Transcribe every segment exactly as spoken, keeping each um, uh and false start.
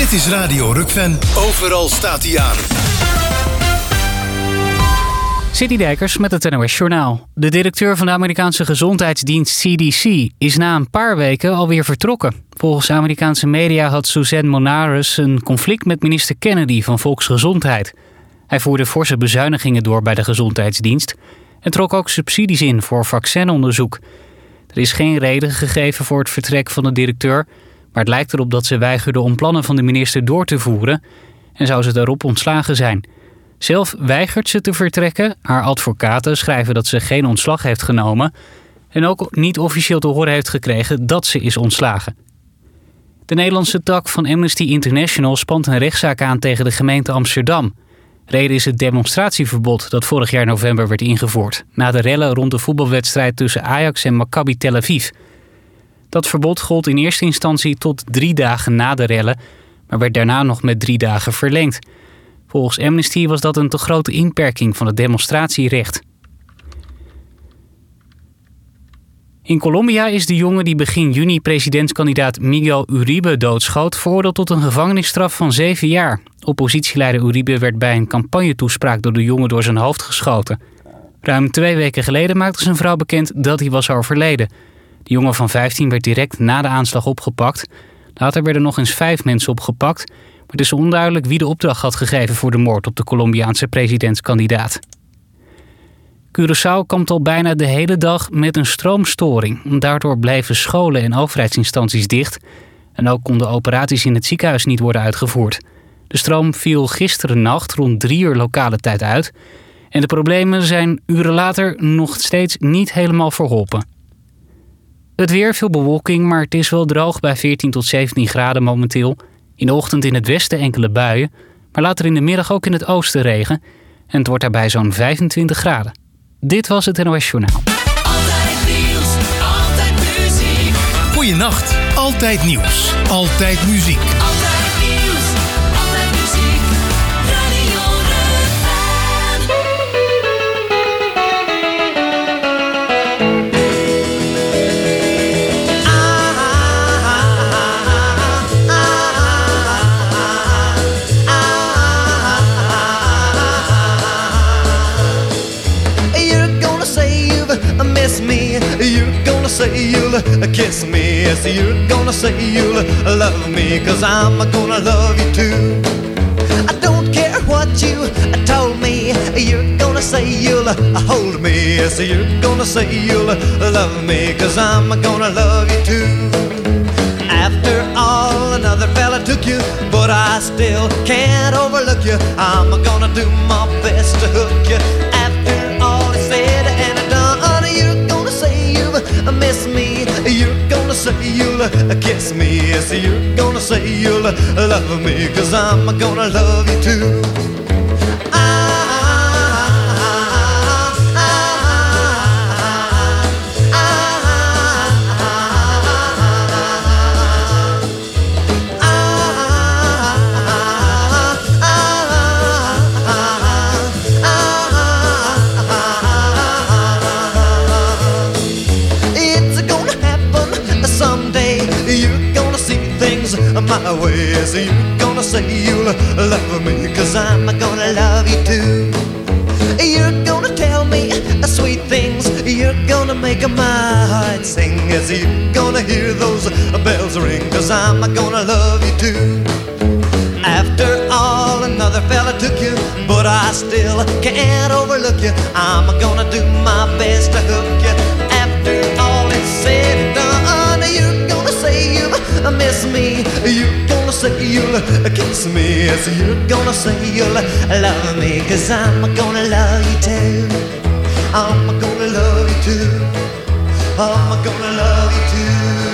Dit is Radio Rukven. Overal staat hij aan. City Dijkers met het N O S Journaal. De directeur van de Amerikaanse gezondheidsdienst C D C is na een paar weken alweer vertrokken. Volgens Amerikaanse media had Suzanne Monares een conflict met minister Kennedy van Volksgezondheid. Hij voerde forse bezuinigingen door bij de gezondheidsdienst en trok ook subsidies in voor vaccinonderzoek. Er is geen reden gegeven voor het vertrek van de directeur, maar het lijkt erop dat ze weigerde om plannen van de minister door te voeren en zou ze daarop ontslagen zijn. Zelf weigert ze te vertrekken. Haar advocaten schrijven dat ze geen ontslag heeft genomen en ook niet officieel te horen heeft gekregen dat ze is ontslagen. De Nederlandse tak van Amnesty International spant een rechtszaak aan tegen de gemeente Amsterdam. Reden is het demonstratieverbod dat vorig jaar november werd ingevoerd, na de rellen rond de voetbalwedstrijd tussen Ajax en Maccabi Tel Aviv. Dat verbod gold in eerste instantie tot drie dagen na de rellen, maar werd daarna nog met drie dagen verlengd. Volgens Amnesty was dat een te grote inperking van het demonstratierecht. In Colombia is de jongen die begin juni presidentskandidaat Miguel Uribe doodschoot veroordeeld tot een gevangenisstraf van zeven jaar. Oppositieleider Uribe werd bij een campagnetoespraak door de jongen door zijn hoofd geschoten. Ruim twee weken geleden maakte zijn vrouw bekend dat hij was overleden. De jongen van vijftien werd direct na de aanslag opgepakt. Later werden nog eens vijf mensen opgepakt, maar het is onduidelijk wie de opdracht had gegeven voor de moord op de Colombiaanse presidentskandidaat. Curaçao kampt al bijna de hele dag met een stroomstoring. Daardoor bleven scholen en overheidsinstanties dicht en ook konden operaties in het ziekenhuis niet worden uitgevoerd. De stroom viel gisteren nacht rond drie uur lokale tijd uit en de problemen zijn uren later nog steeds niet helemaal verholpen. Het weer, veel bewolking, maar het is wel droog bij veertien tot zeventien graden momenteel. In de ochtend in het westen enkele buien, maar later in de middag ook in het oosten regen. En het wordt daarbij zo'n vijfentwintig graden. Dit was het N O S Journaal. Altijd nieuws, altijd muziek. Goeienacht, altijd nieuws, altijd muziek. Altijd nieuws, altijd muziek. Radio Rukven. Miss me, you're gonna say you'll kiss me. Yes, you're gonna say you'll love me, 'cause I'm gonna love you too. I don't care what you told me. You're gonna say you'll hold me. Yes, you're gonna say you'll love me, 'cause I'm gonna love you too. After all, another fella took you, but I still can't overlook you. I'm gonna do my best to hook you. After all is said and done, you're gonna say you've missed me. You're gonna say you'll kiss me. Yes, you're gonna say you'll love me, 'cause I'm gonna love you too. My way, so you're gonna say you'll love me, 'cause I'm gonna love you too. You're gonna tell me sweet things, you're gonna make my heart sing. Yes, you're gonna hear those bells ring, 'cause I'm gonna love you too. After all, another fella took you, but I still can't overlook you. I'm gonna do my best to hook you. After all is said and done, you're gonna say you've miss me. You're gonna say you'll kiss me. Yes, you're gonna say you'll love me, 'cause I'm gonna love you too. I'm gonna love you too. I'm gonna love you too.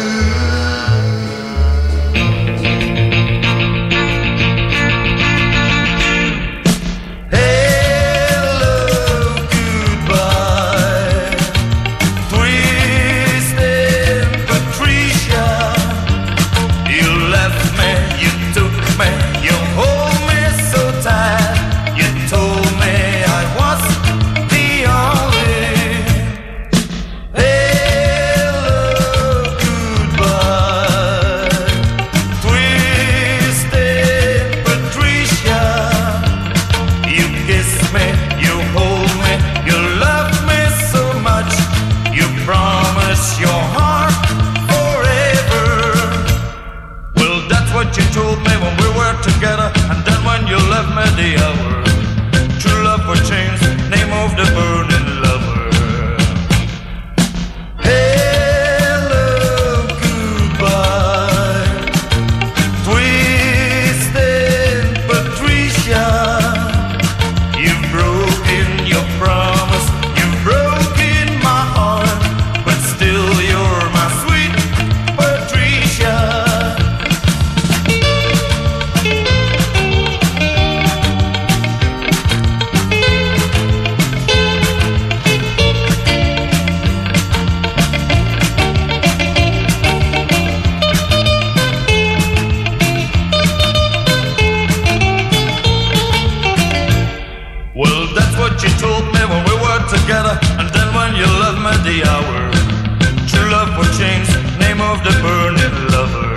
of the burning lover.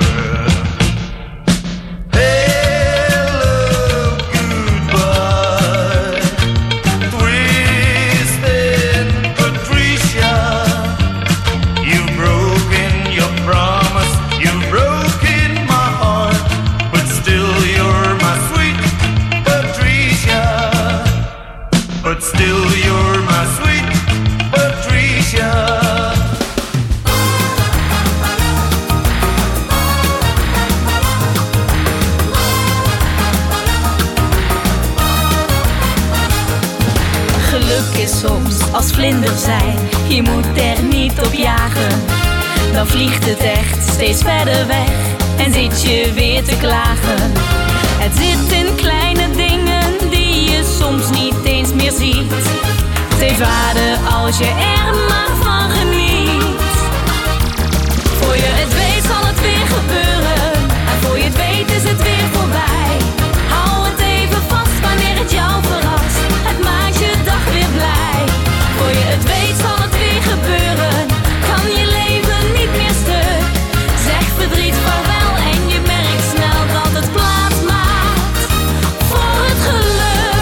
Als vlinder zijn, je moet er niet op jagen. Dan vliegt het echt steeds verder weg en zit je weer te klagen. Het zit in kleine dingen die je soms niet eens meer ziet. Het heeft waarde als je er maar van geniet. Voor je het weet zal het weer gebeuren, en voor je het weet is het weer voorbij. Hou het even vast wanneer het jou verrast, het maakt je dag weer blij. Voor je het weet zal het weer gebeuren, kan je leven niet meer stuk. Zeg verdriet vaarwel en je merkt snel dat het plaats maakt voor het geluk.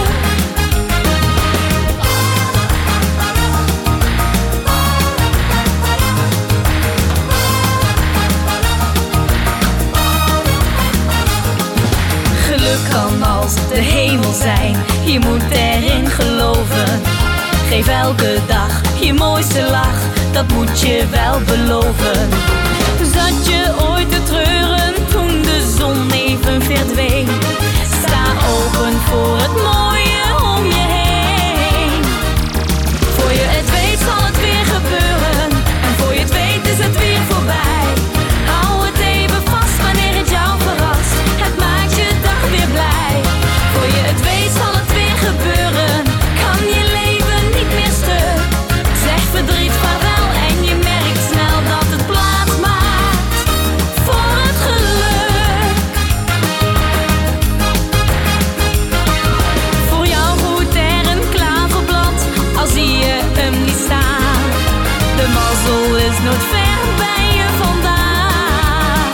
Geluk kan als de hemel zijn, je moet erin geloven. Geef elke dag je mooiste lach, dat moet je wel beloven. Zat je ooit te treuren toen de zon even verdween? Sta open voor het mooie om je heen. Voor je het weet zal het weer gebeuren, en voor je het weet is het weer voorbij. Hou het even vast wanneer het jou verrast, het maakt je dag weer blij. Voor je het weet zal het weer gebeuren, kan je leven niet meer stuk. Zeg verdriet vaarwel en je merkt snel dat het plaats maakt voor het geluk. Voor jou groeit er een klaverblad, al zie je hem niet staan. De mazzel is nooit ver bij je vandaan.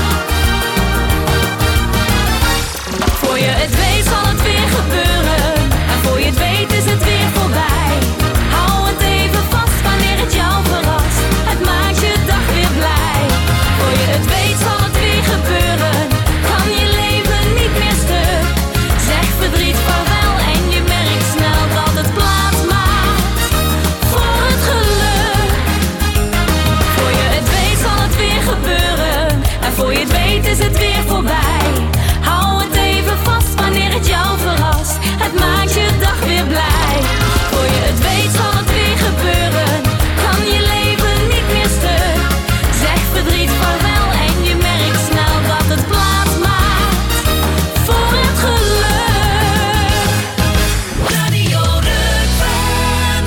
Voor je het weet zal het weer gebeuren, en voor je het weet is het weer voorbij. Hou het even vast wanneer het jou verrast, het maakt je dag weer blij. Voor je het weet zal het weer gebeuren, kan je leven niet meer stuk. Zeg verdriet vaarwel en je merkt snel dat het plaats maakt voor het geluk. Voor je het weet zal het weer gebeuren, en voor je het weet is het weer voorbij. Hou het even vast wanneer het jou verrast, het maakt je dag weer blij. Voor je het weet zal het weer gebeuren, kan je leven niet meer stuk. Zeg verdriet vaarwel en je merkt snel dat het plaats maakt voor het geluk. Radio Rukven.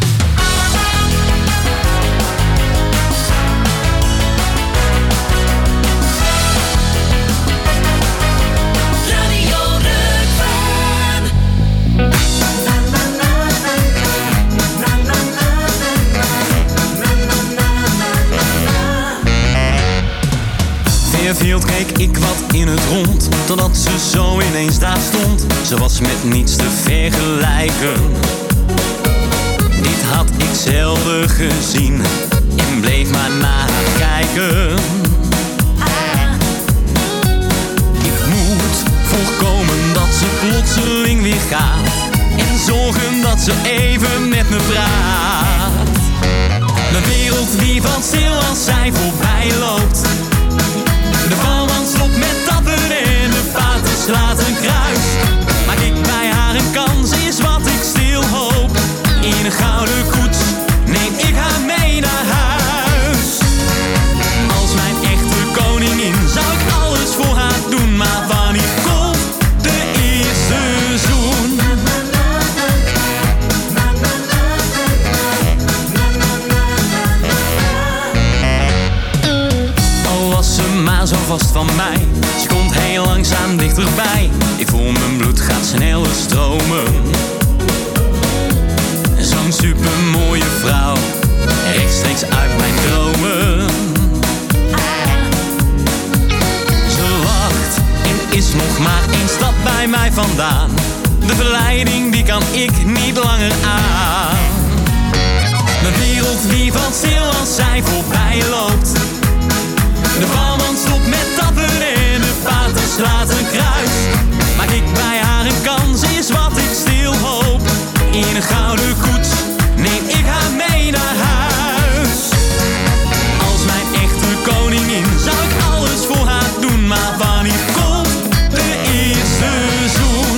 Radio Rukven. Fairfield keek ik wat in het rond, totdat ze zo ineens daar stond. Ze was met niets te vergelijken. Dit had ik zelden gezien en bleef maar naar haar kijken. Ik moet voorkomen dat ze plotseling weer gaat en zorgen dat ze even met me praat. De wereld die valt stil als zij voorbij loopt. De valman stopt met tappen en de paard slaat een kruis. Maak ik bij haar een kans is wat ik stil hoop. In een gouden koets neem ik haar mee naar huis. Als mijn echte koningin zou ik alles voor haar doen. Maar wanneer komt de eerste zoen? Al was ze maar zo vast van mij, ze komt heel langzaam dichterbij. Ik voel mijn bloed gaat sneller stromen. Zo'n supermooie vrouw, rechtstreeks uit mijn dromen. nog maar één stap bij mij vandaan. De verleiding die kan ik niet langer aan. Mijn wereld die valt stil als zij voorbij loopt. De barman stopt met tappen en de pater slaat een kruis. Maak ik bij haar een kans is wat ik stil hoop. In een gouden koets neem ik haar mee naar huis. Als mijn echte koningin zou ik alles voor haar doen. Maar wanneer komt de eerste zoen?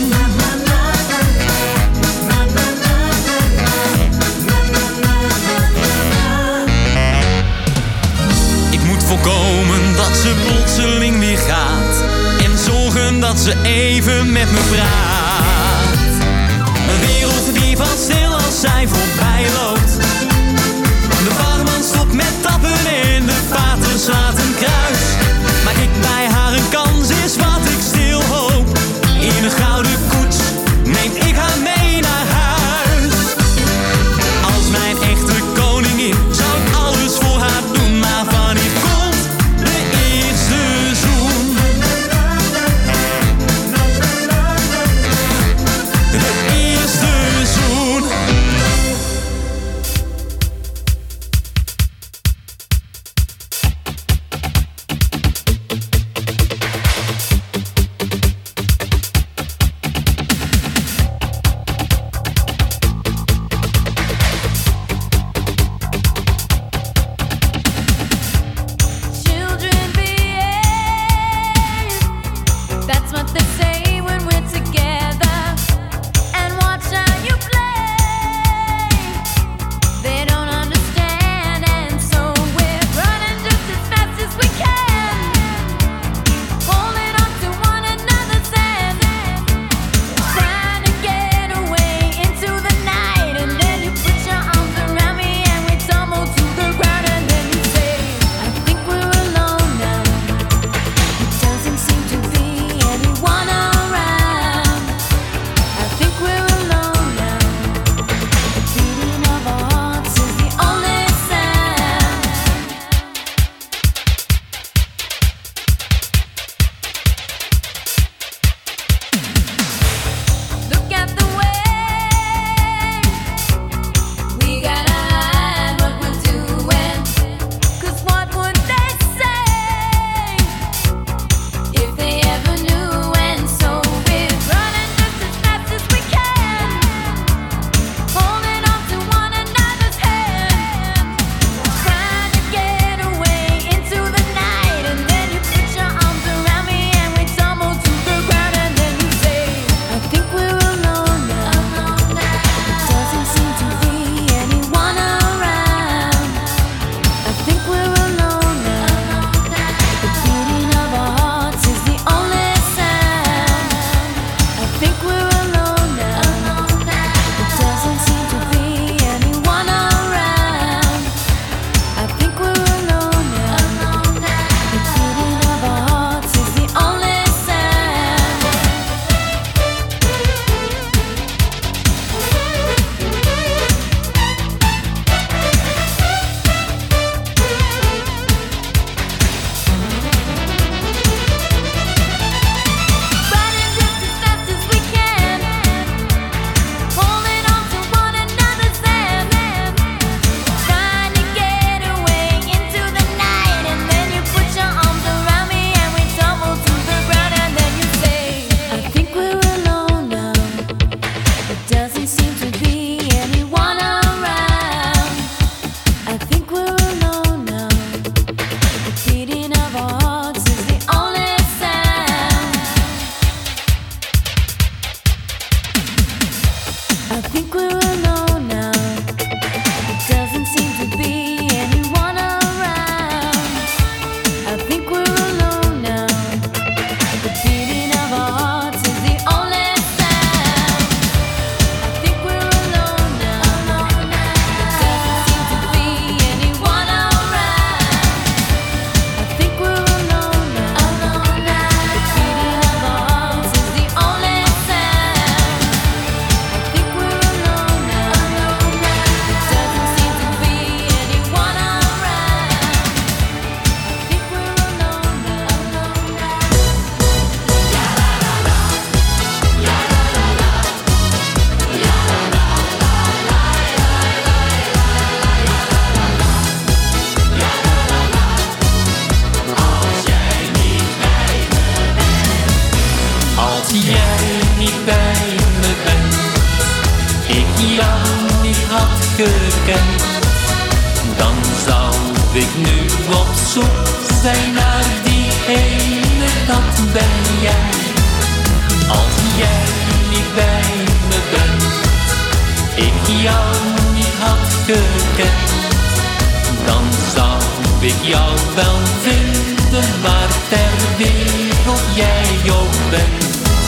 Ik moet voorkomen dat ze plotseling weer gaat. En zorgen dat ze even met me praat. Mijn wereld die valt stil als zij voorbij loopt. De barman stopt met tappen en de pater slaat een kruis. Maak ik bij haar een kans is wat ik stil hoop. In een gouden koets neem ik haar mee naar huis. Als mijn echte koningin zou ik alles voor haar doen. Maar wanneer komt de eerste zoen? De eerste zoen. Children behave. That's what they say when we're together. And watch how you play. They don't understand, and so we're running just as fast as we can, holding on to one another's hand, trying to get away into the night. And then you put your arms around me and we tumble to the ground. And then you say, I think we're alone now. It doesn't seem to be anyone around. I think we're alone now. The beating of our hearts is the only sound. Look at the way we gotta hide what we're doing. 'Cause what would they say if they ever knew? And so we're running just as fast as we can, holding on to one another's hand, trying to get away into the night. And then you put your arms around me and we tumble to the ground. And then you say, I think we're alone now. It doesn't seem to be anyone around. I think we're alone now. The beating of our hearts is the only sound. I think we're alone now. It doesn't seem to be anyone around. I think we're alone now. The beating of our hearts is the only sound. Running just as fast as we can, holding on to one another's hand, trying to get away into the night. And then you put your arms around me and we tumble to the ground. And then you say, I think we're alone now. It doesn't seem to be anyone around. I think we're alone now. The beating of our hearts is the only sound. I think we're alone now. It doesn't seem to be anyone around. I think we're alone now. The beating of our hearts is the only sound. I think we're alone now. It doesn't seem to be anyone around. I think we're alone gekend, dan zou ik nu op zoek zijn naar die ene, dat ben jij. Als jij niet bij me bent, ik jou niet had gekend, dan zou ik jou wel vinden waar ter wereld jij ook bent.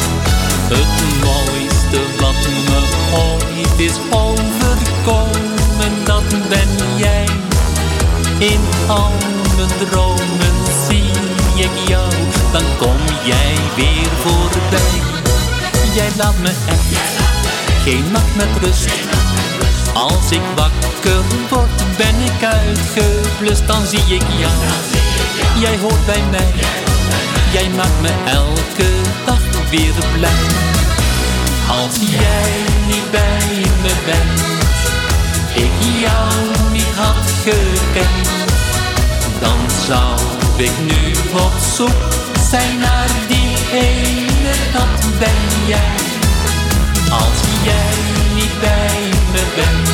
Het mooiste wat me ooit is overkomen, dat ben jij. In al mijn dromen zie ik jou, dan kom jij weer voorbij. Jij laat me echt geen nacht met rust. Als ik wakker word, ben ik uitgeblust. Dan zie ik jou, jij hoort bij mij. Jij maakt me elke dag weer blij. Als jij niet bij me bent, ik jou niet had gekend, dan zou ik nu op zoek zijn naar die ene, dat ben jij. Als jij niet bij me bent,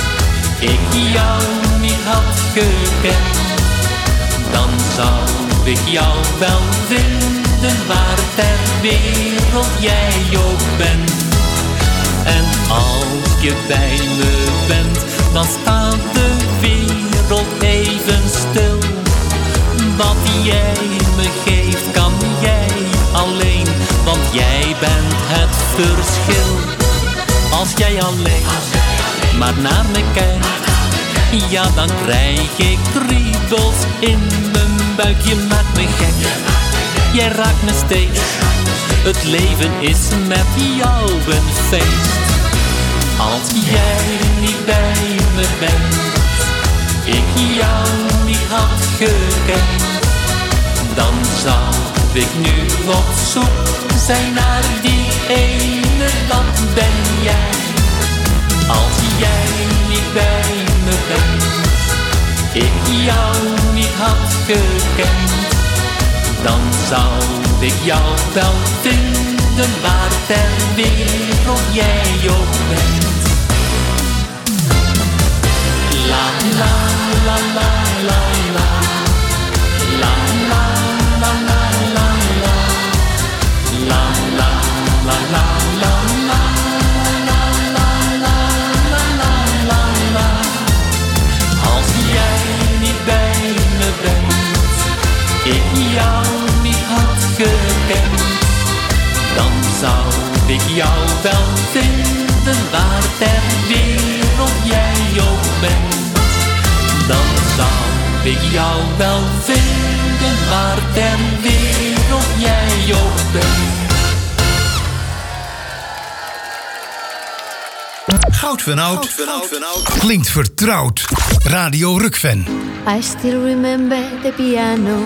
ik jou niet had gekend, dan zou ik jou wel vinden waar ter wereld jij ook bent. En als je bij me bent, dan staat de wereld even stil. Wat jij me geeft, kan jij alleen, want jij bent het verschil. Als jij alleen maar naar me kijkt, ja, dan krijg ik kriebels in mijn buik. Je maakt me gek, jij raakt me steeds. Het leven is met jou een feest. Als jij niet bij me bent, ik jou niet had gekend, dan zou ik nu op zoek zijn naar die ene, dat ben jij. Als jij niet bij me bent, ik jou niet had gekend, dan zou ik jou wel vinden waar ter wereld jij ook bent. La la la la la la, la la la la la la, la la la la la la, la la la la la. Als jij niet bij me bent, ik jou niet had gekend, dan zou ik jou wel vinden waar ter wereld jij ook bent. Dan zou ik jou wel vinden waar ter wereld jij ook bent. Goud van Oud klinkt vertrouwd. Radio Rukven. I still remember the piano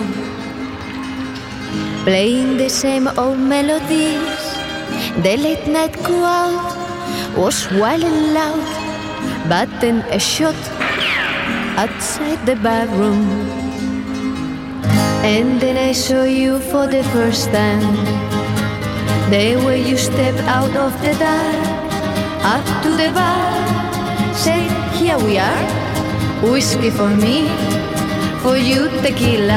playing the same old melodies. The late night crowd was wild and loud, but then a shot outside the barroom, and then I saw you for the first time. The way you stepped out of the dark up to the bar, said, here we are, whiskey for me, for you tequila.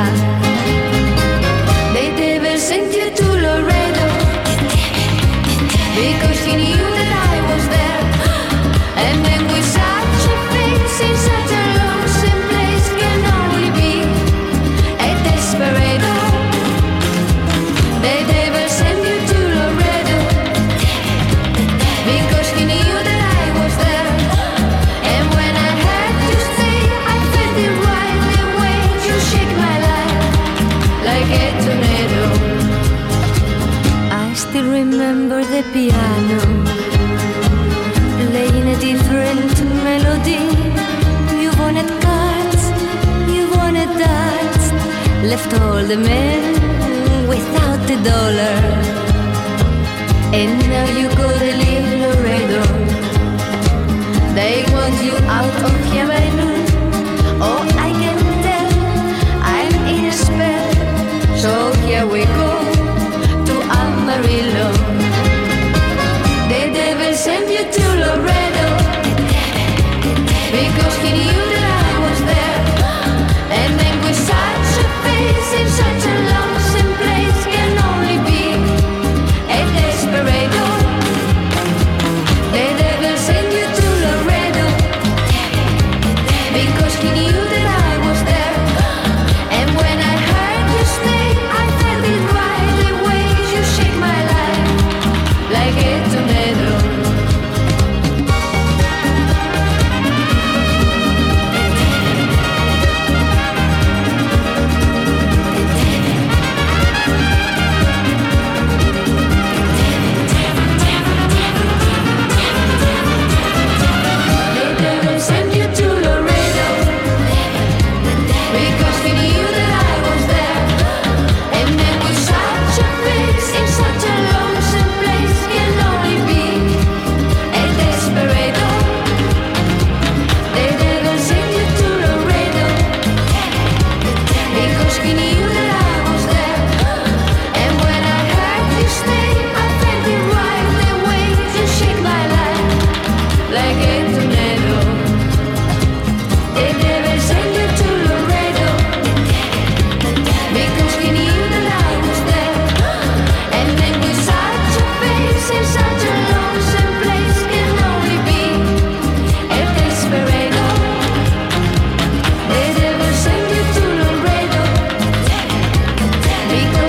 The devil sent you to Laredo because he knew that I was there, and then with such a face in such a lonesome place can only be a desperado. The devil sent you to Laredo because he knew that I was there, and when I had to stay, I felt it right the way you shake my life like a tornado. I still remember the piano playing a different melody. You wanted cards, you wanted darts, left all the men without a dollar, and now you go to leave Laredo. They want you out of here by noon. Oh, I can tell I'm in a spell, so here we go to Amarillo. The devil sent you to Laredo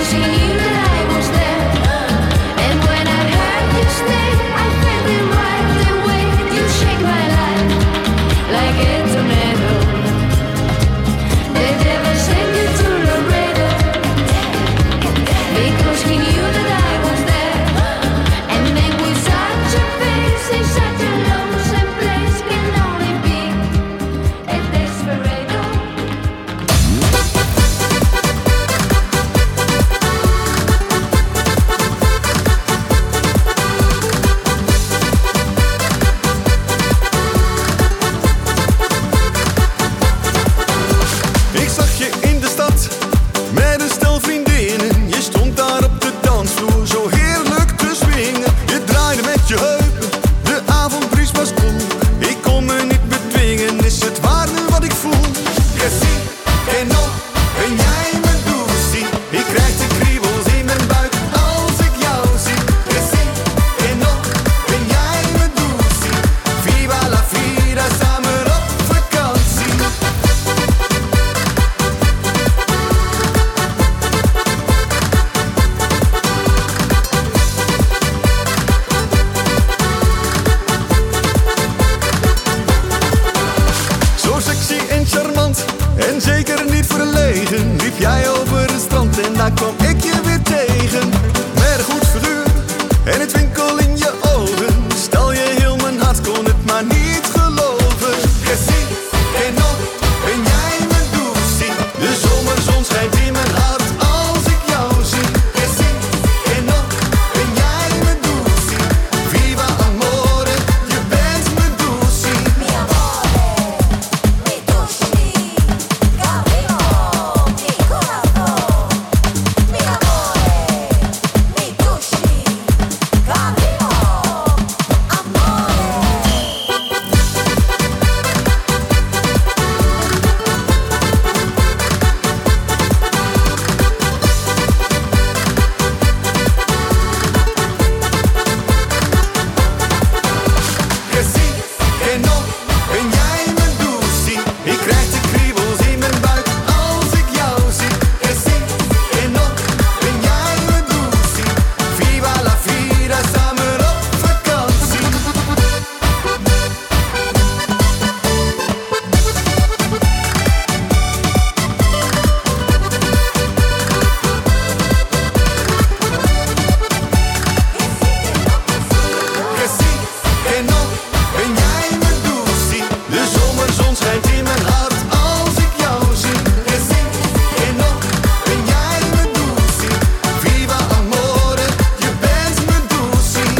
because he knew that I was there. And when I heard his name, I felt it right the way you shake my life like a tornado. The devil sent you to Laredo because he knew that I was there. And then with such a face in such a lonesome place can only be a desperado. Ik zag je in de stad met een stel vriendinnen. Je stond daar op de dansvloer zo heerlijk te swingen. Je draaide met je heupen, de avondbries was koel. Ik kon me niet bedwingen, is het waar nu wat ik voel? Je ziet, en nog, ben jij mijn doezie? Ik krijg de kriebels in mijn buik als ik jou zie. Je ziet, en nog, ben jij mijn doezie? Viva la vida, samen op vakantie. Zo sexy en charmant en zeker niet verlegen liep jij over het strand en daar kwam ik je weer tegen. Met een goed figuur en het winkel in je ogen stal je heel mijn hart, kon het maar niet geloven. Je ziet en nog ben jij mijn doezie. De zomerzon schijnt in mijn hart als ik jou zie. Je ziet en nog ben jij mijn doezie. Viva amore, je bent mijn doezie. Mi amore, mi tushi, carino, mi corazón. Mi amore, mi tushi, carino, amore. Je ziet en nog ben jij mijn doezie. Ik krijg de kriebels in mijn buik als ik jou zie. Je ziet en nog ben jij mijn doezie. Viva la vida, samen op vakantie. Je ziet en nog ben jij mijn doezie. De zomerzon schijnt in mijn hart als ik jou zie. Je ziet en nog ben jij mijn doezie. Viva amore, je bent mijn doezie.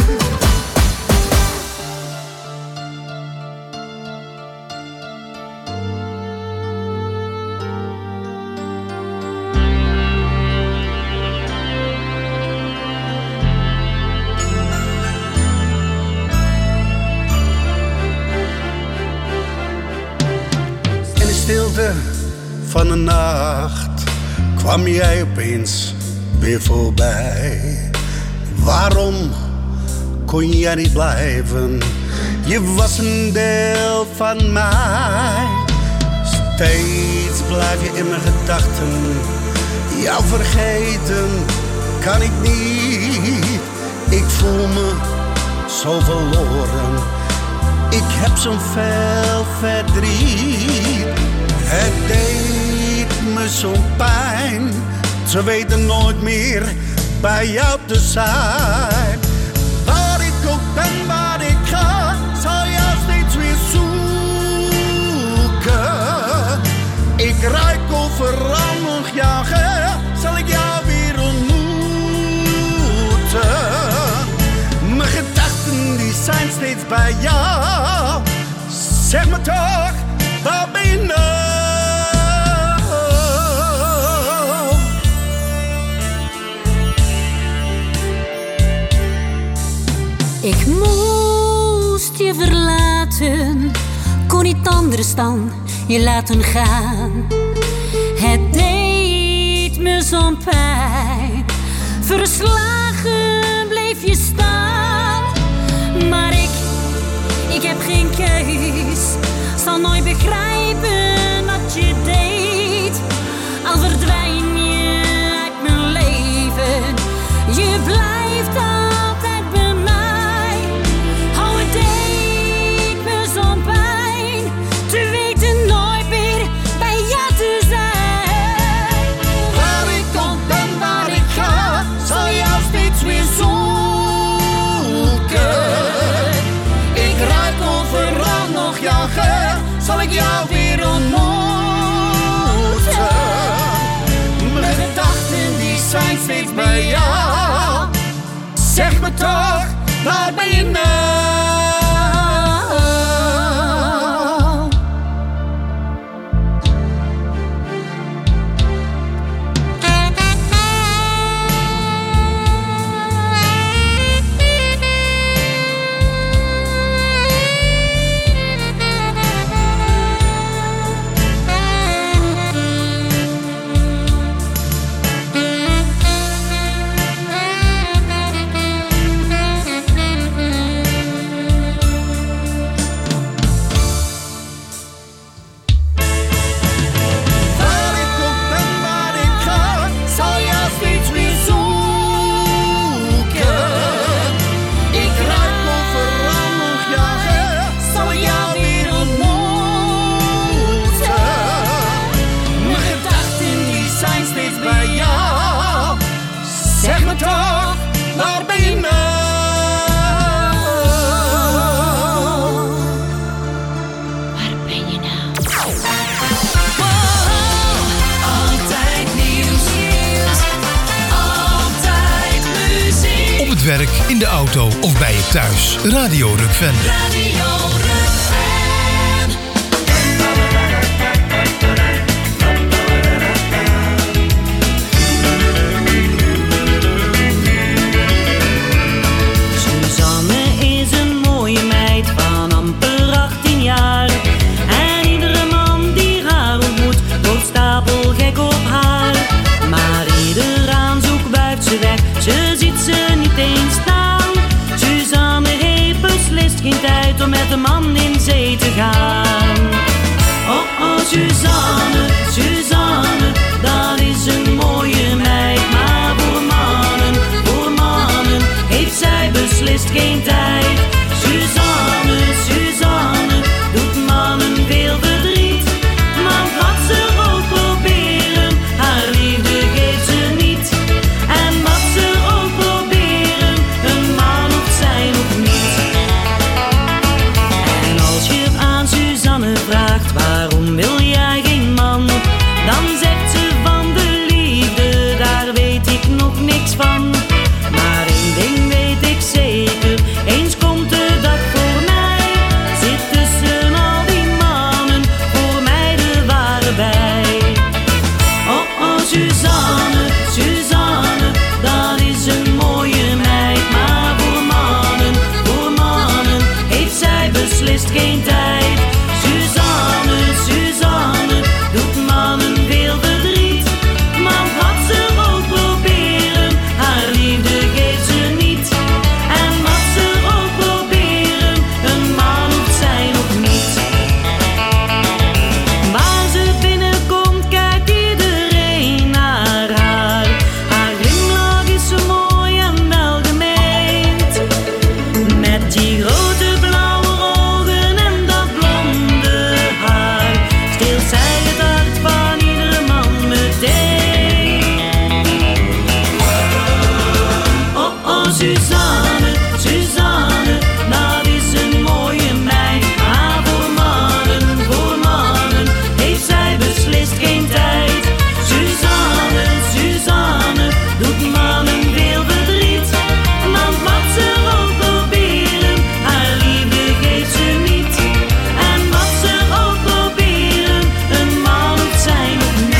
In de stilte van de nacht kwam jij opeens weer voorbij. Waarom kon jij niet blijven? Je was een deel van mij. Steeds blijf je in mijn gedachten. Jou vergeten kan ik niet. Ik voel me zo verloren. Ik heb zo'n veel verdriet. Het deed me zo'n pijn. Ze weten nooit meer bij jou te zijn. Waar ik ook ben, waar ik ga, zal jou steeds weer zoeken. Ik ruik overal nog jouw geur, zal ik jou weer ontmoeten. Mijn gedachten die zijn steeds bij jou. Zeg me toch, waar ben je nou? Ik moest je verlaten, kon niet anders dan je laten gaan. Het deed me zo'n pijn, verslagen bleef je staan. Maar ik, ik heb geen keus, zal nooit begrijpen wat je deed. Al verdwijn je uit mijn leven. steeds bij jou. Zeg me toch, waar ben je nou? Werk, in de auto of bij je thuis. Radio Rukven. Radio Rukven. Suzanne is een mooie meid van amper achttien jaar. En iedere man die haar ontmoet, wordt stapelgek op haar. Maar ieder aanzoek buigt ze weg, ze ziet ze niet eens staan. Suzanne heeft beslist geen tijd om met een man in zee te gaan. Oh oh Suzanne, Suzanne, dat is een mooie meid. Maar voor mannen, voor mannen, heeft zij beslist geen tijd. Suzanne, Suzanne, doet mannen veel verdriet. Maar wat ze ook proberen, haar liefde geeft ze niet. En wat ze ook proberen, een man hoeft zij nog niet. En als je aan Suzanne vraagt, waarom wil jij geen man? Dan zegt ze van de liefde, daar weet ik nog niks van. Maar één ding weet ik zeker, eens komt de dag voor mij. Zit tussen al die mannen, voor mij de ware bij. Oh oh Suzanne, Suzanne, dat is een mooie meid. Maar voor mannen, voor mannen, heeft zij beslist geen tijd. Suzanne, Suzanne, doet mannen veel verdriet. Maar wat ze ook proberen, haar liefde geeft ze niet. En wat ze ook proberen, een man hoeft zij nog niet. Waar ze binnenkomt, kijkt iedereen naar haar. Haar glimlach is zo mooi en welgemeend. Met die grote blauwe ogen en dat blonde haar, steelt zij het hart van iedere man meteen. Oh oh Suzanne, Suzanne, dat is een mooie meid. Maar voor mannen, voor mannen, heeft zij beslist geen tijd. Suzanne, Suzanne, doet mannen veel verdriet. Maar wat ze ook proberen, haar liefde geeft ze niet. En wat ze ook proberen, een man hoeft zij nog niet.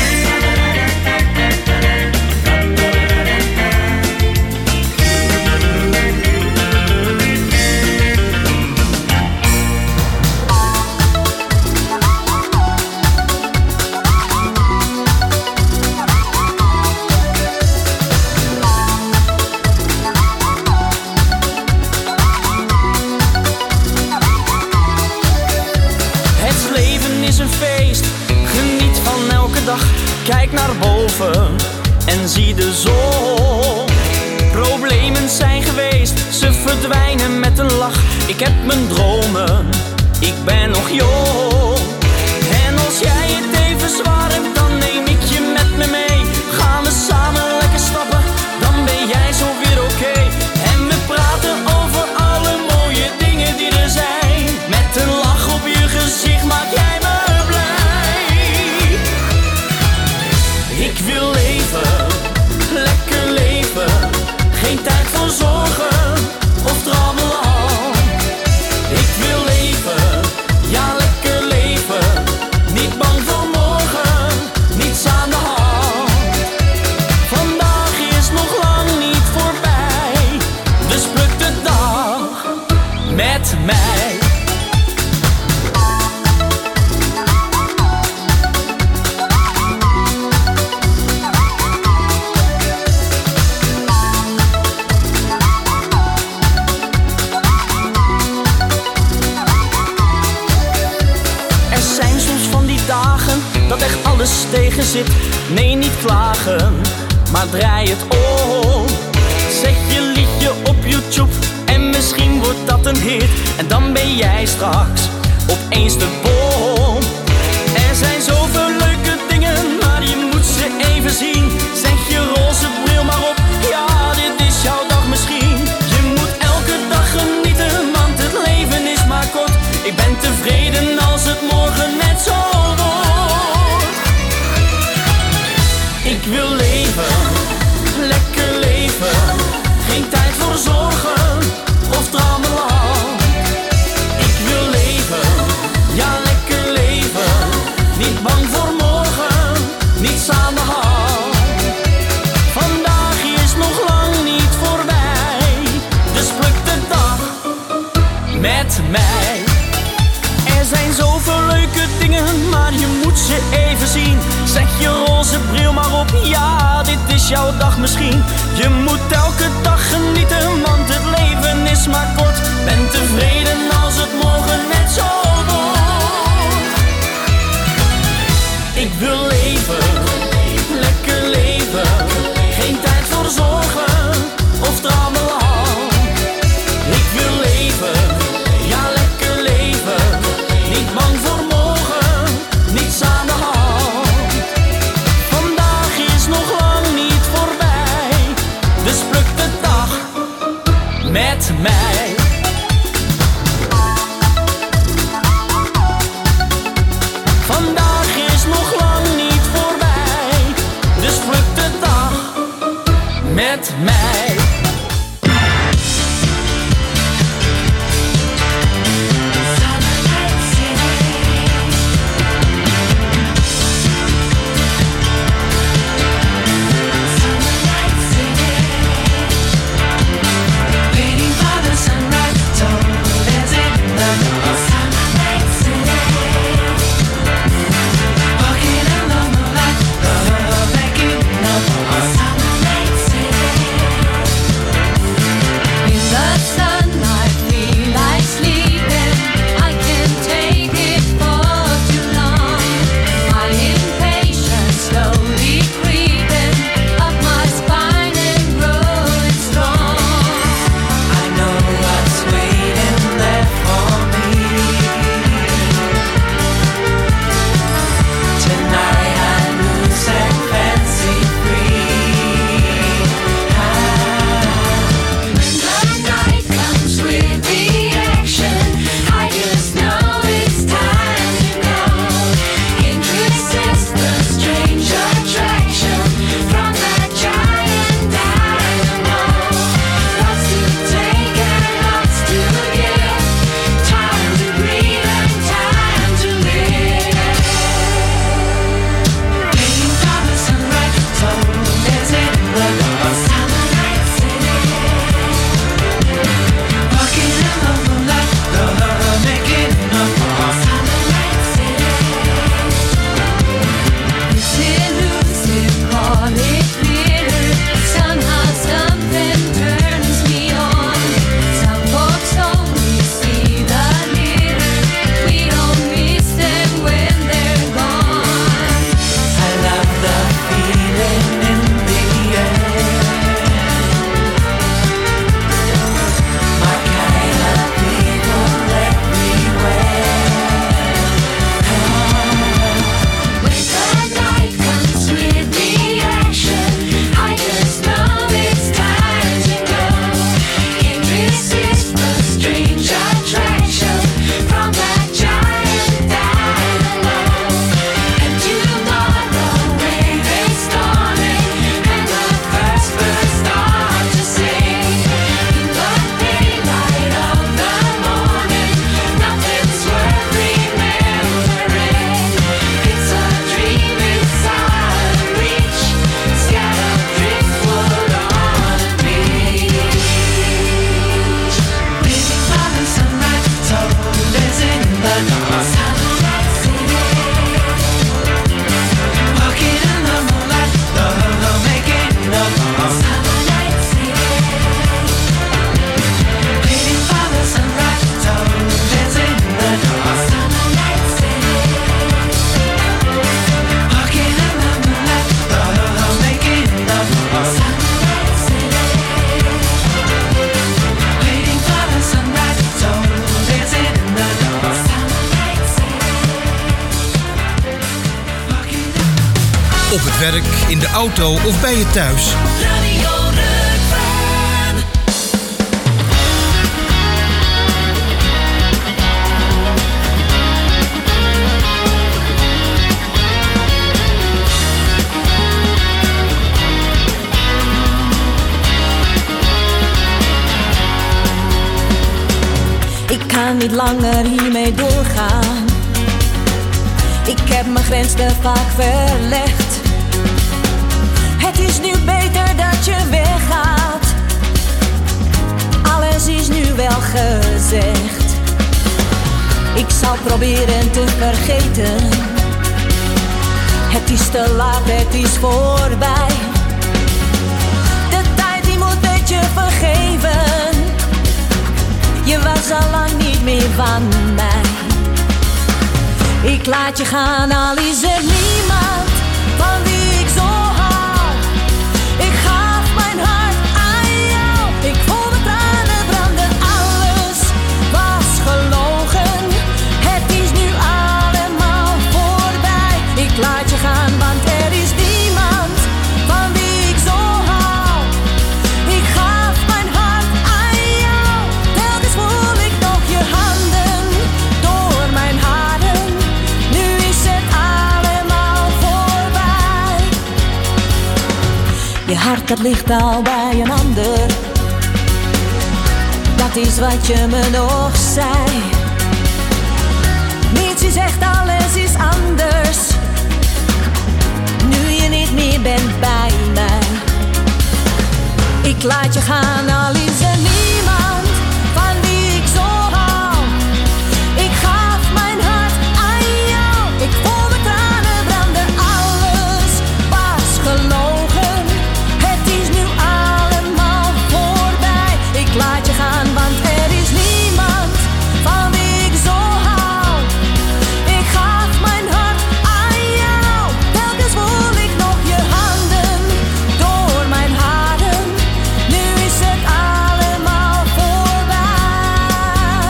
Het leven is een feest, geniet van elke dag. Kijk naar boven en zie de zon. Problemen zijn geweest, ze verdwijnen met een lach. Ik heb mijn dromen, ik ben nog jong. En als jij het even zwaar hebt, dan neem ik je met me mee. Gaan we samen lekker stappen, dan ben jij zo weer oké. En we praten over alle mooie dingen die er zijn. Met een lach op je gezicht maak jij me blij. Ik wil leven, lekker leven. zit. Nee, niet klagen, maar draai het om. Zet je liedje op YouTube en misschien wordt dat een hit. En dan ben jij straks opeens de bom. Er zijn zoveel leuke dingen, maar je moet ze even zien. Zet je roze bril maar op, ja, dit is jouw dag misschien. Je moet elke dag genieten, want het leven is maar kort. Ik ben tevreden als het morgen net zo wordt. Ik wil leven, lekker leven. Geen tijd voor zorgen of trammeland. Ik wil leven, ja lekker leven. Niet bang voor morgen, niets aan de hand. Vandaag is nog lang niet voorbij, dus pluk de dag met mij. Er zijn zoveel leuke dingen, maar je moet ze even zien. Zet je roze bril maar op, ja, dit is jouw dag misschien. Je moet elke dag genieten, want het leven is maar kort. Ben tevreden als het morgen net zo wordt. Ik wil leven, lekker leven. Geen tijd voor zorgen of trammeland. Ik wil leven, ja lekker leven. Niet bang voor morgen, niets aan de hand. Vandaag is nog lang niet voorbij, dus pluk de dag met mij. Vandaag is nog lang niet voorbij, dus pluk de dag met mij. werk, in de auto of bij je thuis. Radio Rukven. Ik kan niet langer hiermee doorgaan. Ik heb mijn grens te vaak verlegd. Het is nu beter dat je weggaat. Alles is nu wel gezegd. Ik zal proberen te vergeten. Het is te laat, het is voorbij. De tijd die moet het je vergeven. Je was al lang niet meer van mij. Ik laat je gaan, al is er niemand van wie ik zo hou. Ik gaf mijn hart aan jou. Ik voel mijn tranen branden, alles was gelogen. Het is nu allemaal voorbij. Ik laat je gaan, want er is niemand van wie ik zo hou. Ik gaf mijn hart aan jou. Telkens voel ik nog je handen door mijn haren. Nu is het allemaal voorbij. Je hart dat ligt al bij een ander. Dat is wat je me nog zei. Niets is echt, alles is anders. Nu je niet meer bent bij mij. Ik laat je gaan, al is er niemand van wie ik zo hou. Ik gaf mijn hart aan jou. Ik voel mijn tranen branden, alles was gelogen. Het is nu allemaal voorbij. Ik laat je gaan, want er is niemand van wie ik zo hou. Ik gaf mijn hart aan jou. Telkens voel ik nog je handen door mijn haren. Nu is het allemaal voorbij.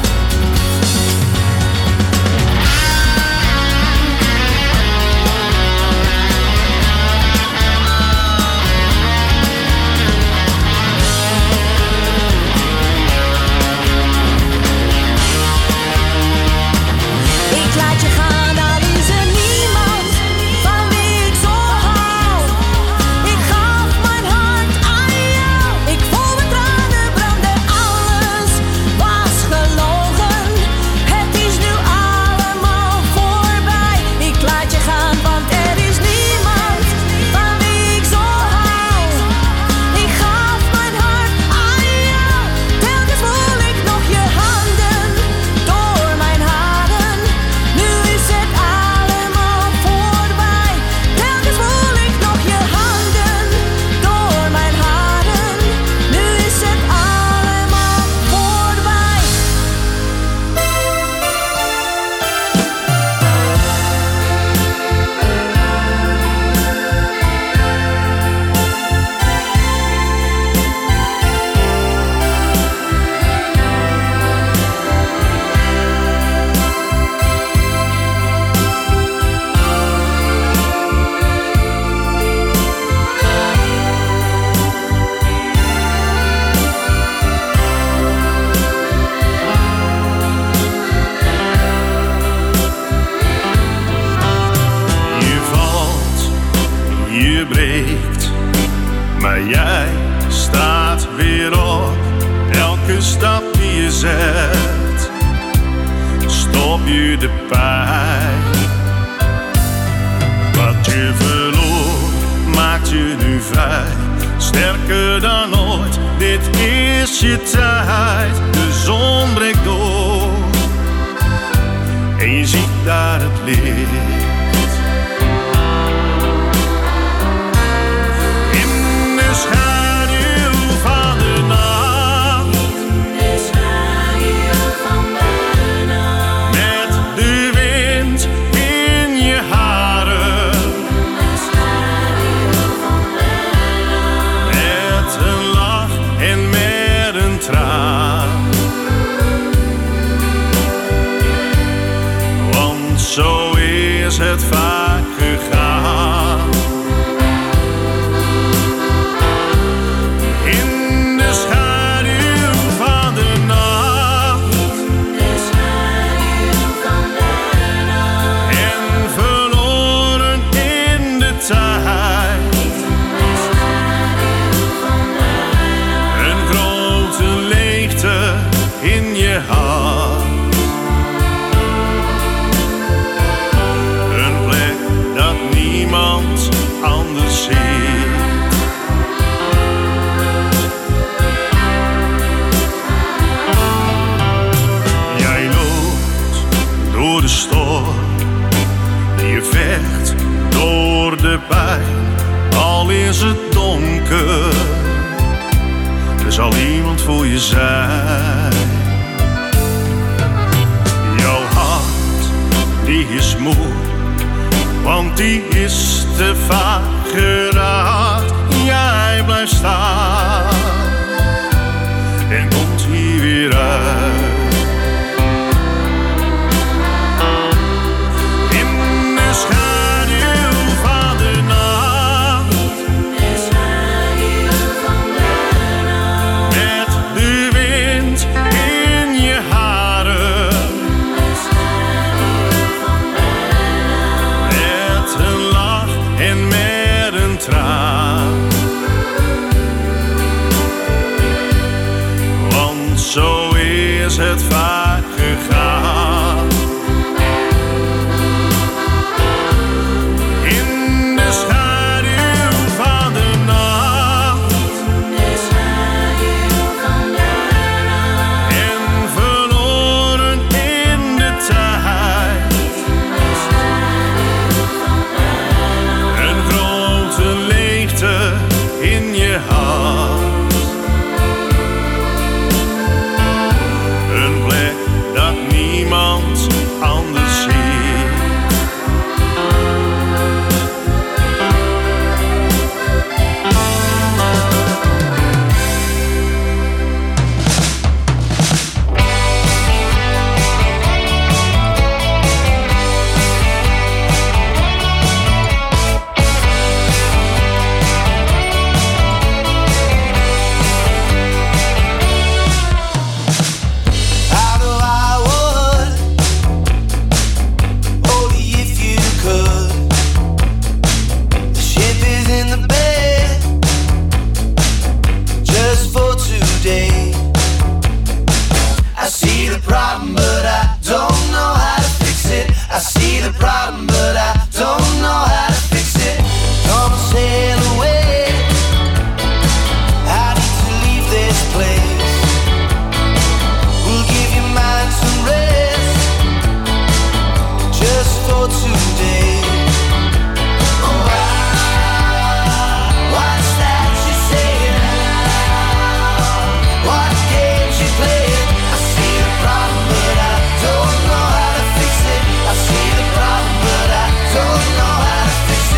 Ik laat je gaan, al is er niemand van wie ik zo hou. Ik gaf mijn hart aan jou. Ik voel mijn tranen branden, alles was gelogen. Het is nu allemaal voorbij. Ik laat je gaan, want er is niemand van wie ik zo hou. Ik gaf mijn hart aan jou. Telkens voel ik nog je handen door mijn haren. Nu is het allemaal voorbij. Telkens voel ik nog je handen door mijn haren. Nu is het allemaal voorbij. Je valt, je breekt, maar jij staat weer op. Elke stap die je zet, stop je de pijn. Wat je verloor, maakt je nu vrij. Sterker dan ooit, dit is je tijd. De zon breekt door en je ziet daar het licht. In de schaduw van de nacht, met de wind in je haren, met een lach en met een traan. Want zo is het vaak gegaan. er zal iemand voor je zijn. Jouw hart, die is moe, want die is te vaak geraakt. Jij blijft staan en komt hier weer uit. In de schaduw van de nacht, met de wind in je haren, met een lach en met een traan. Want zo is het vaak gegaan. In de schaduw van de nacht, en verloren in de tijd. Een grote leegte in je hart. Een plek dat niemand anders ziet. How do I would only if you could. The ship is in the bed just for today. I see the problem, but I don't know how to fix it. I see the problem, but I don't know how to fix it. Come and sail away. I need to leave this place. We'll give your mind some rest just for today. Oh, ah, what's that you're saying? What games you playing? I see the problem, but I don't know how to fix it. I see the problem, but I don't know how to fix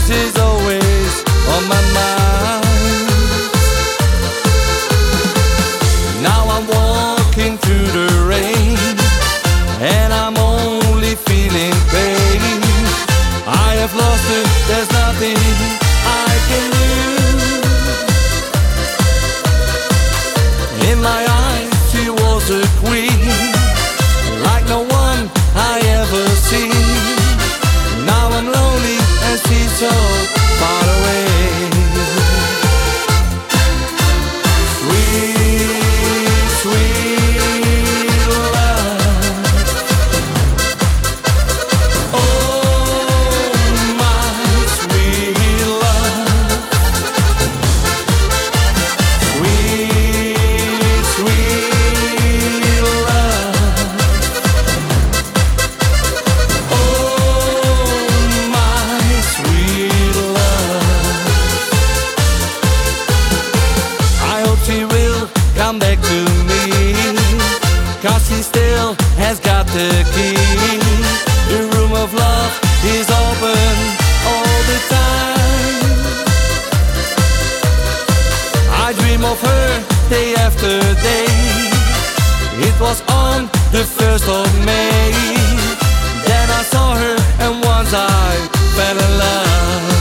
Cause she's always on my mind. Now I'm walking through the rain, and I'm only feeling pain. I have lost her, there's nothing I can do. In my eyes she was a queen, like no one I ever seen. Now I'm lonely and she's so far away. Sweet, sweet love. Oh, my sweet love. Sweet, sweet love. Oh, my sweet love. I hope she will come back to me, cause she still has got the key. The room of love is open all the time. I dream of her day after day. It was on the first of May. Then I saw her and once I fell in love.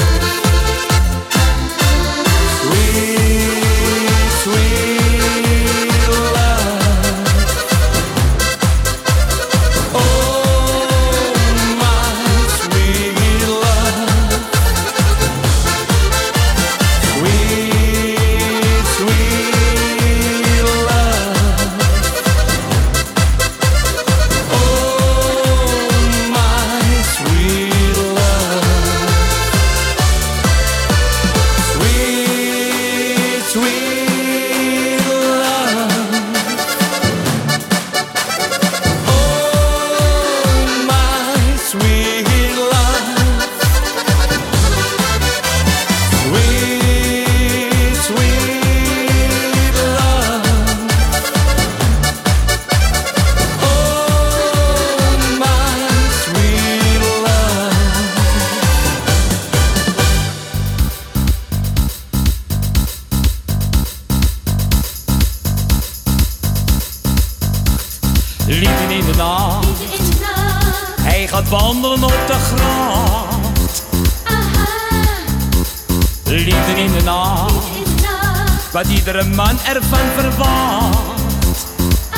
Sweet, sweet love. Oh, my sweet love. Sweet, sweet love. Oh, my sweet love. Sweet, sweet love. Oh, my sweet love. Sweet, sweet love. Oh, my sweet love. Liefde in de nacht, hij gaat wandelen op de gracht. Liefde in de nacht, wat iedere man ervan verwacht.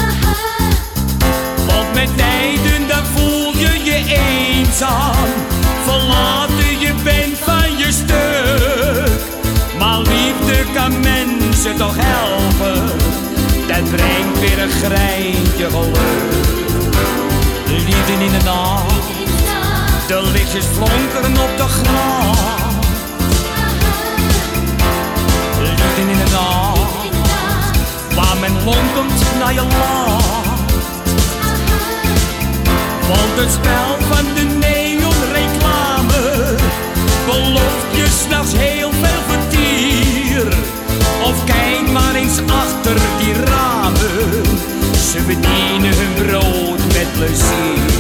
Want met tijden dan voel je je eenzaam, verlaten je bent van je stuk. Maar liefde kan mensen toch helpen, dat brengt weer een greintje geluk. Liefde in de nacht, de lichtjes flonkeren op de gracht. Liefde in de nacht, waar men lonkend naar je lacht. Want het spel van de neonreclame belooft je s'nachts heel veel vertier. Of kijk maar eens achter die ramen, ze verdienen hun brood met plezier.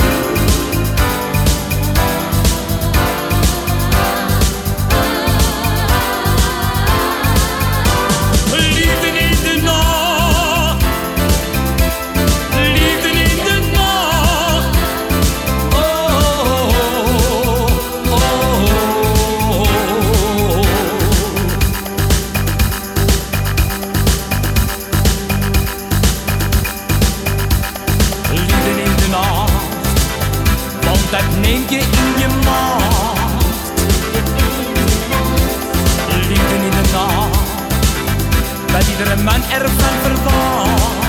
Liefde in de nacht, liefde in de nacht. Oh, oh, oh, oh. Liefde in de nacht, want dat neemt je in je macht. Liefde in de nacht, dat iedere man ervan verwacht.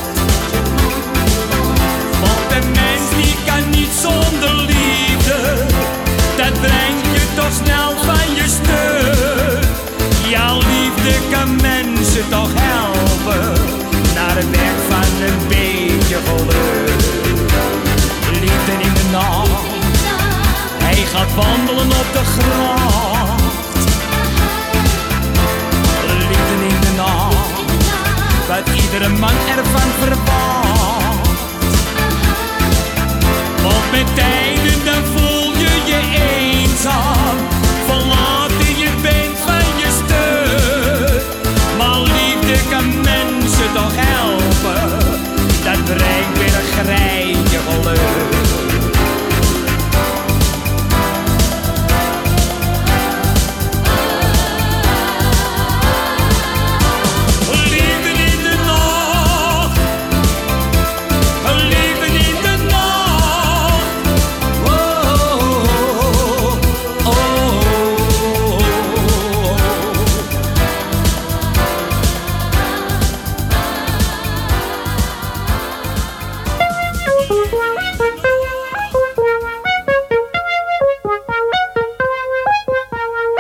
Want een mens die kan niet zonder liefde, dat brengt je toch snel van je stuk. Jouw liefde kan mensen toch helpen, naar het weg van een beetje geluk. Liefde in de nacht, hij gaat wandelen op de gracht. Liefde in de nacht, wat iedere man ervan verwacht. Want met tijden dan voel je je eenzaam,